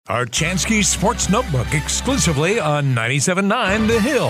Archansky Sports Notebook exclusively on 97.9 The Hill,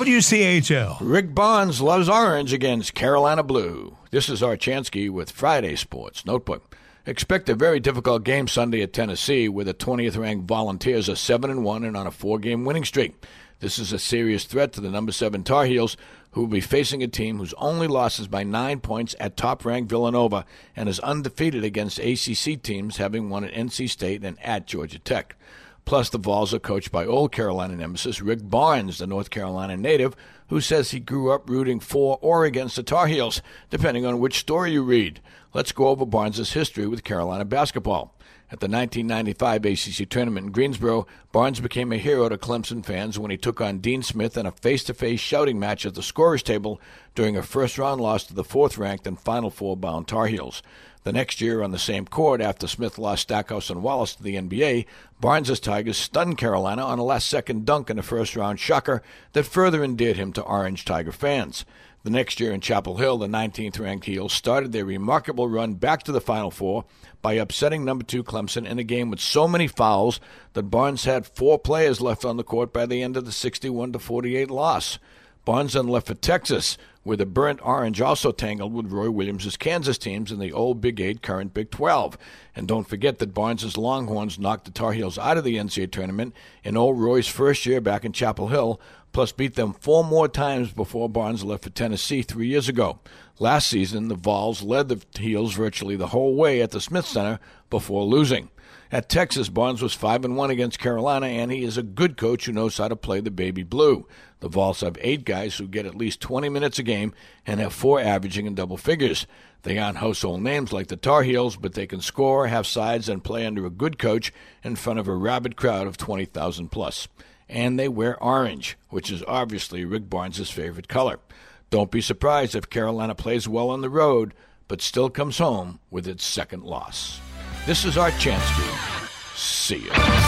WCHL. Rick Barnes loves orange against Carolina Blue. This is Archansky with Friday Sports Notebook. Expect a very difficult game Sunday at Tennessee, where the 20th-ranked Volunteers are 7-1 and on a 4-game winning streak. This is a serious threat to the number 7 Tar Heels, who will be facing a team whose only loss is by 9 points at top-ranked Villanova and is undefeated against ACC teams, having won at NC State and at Georgia Tech. Plus, the Vols are coached by Old Carolina nemesis Rick Barnes, the North Carolina native, who says he grew up rooting for or against the Tar Heels, depending on which story you read. Let's go over Barnes' history with Carolina basketball. At the 1995 ACC tournament in Greensboro, Barnes became a hero to Clemson fans when he took on Dean Smith in a face-to-face shouting match at the scorer's table during a first-round loss to the 4th-ranked and Final Four-bound Tar Heels. The next year on the same court, after Smith lost Stackhouse and Wallace to the NBA, Barnes' Tigers stunned Carolina on a last-second dunk in a first-round shocker that further endeared him to Orange Tiger fans. The next year in Chapel Hill, the 19th-ranked Heels started their remarkable run back to the Final Four by upsetting number 2 Clemson in a game with so many fouls that Barnes had 4 players left on the court by the end of the 61-48 loss. Barnes then left for Texas, where the burnt Orange also tangled with Roy Williams' Kansas teams in the old Big 8, current Big 12. And don't forget that Barnes' Longhorns knocked the Tar Heels out of the NCAA tournament in old Roy's first year back in Chapel Hill, plus beat them 4 more times before Barnes left for Tennessee 3 years ago. Last season, the Vols led the Heels virtually the whole way at the Smith Center before losing. At Texas, Barnes was 5-1 against Carolina, and he is a good coach who knows how to play the baby blue. The Vols have 8 guys who get at least 20 minutes a game and have 4 averaging in double figures. They aren't household names like the Tar Heels, but they can score, have sides, and play under a good coach in front of a rabid crowd of 20,000 plus. And they wear orange, which is obviously Rick Barnes' favorite color. Don't be surprised if Carolina plays well on the road, but still comes home with its second loss. This is Archansky. See ya.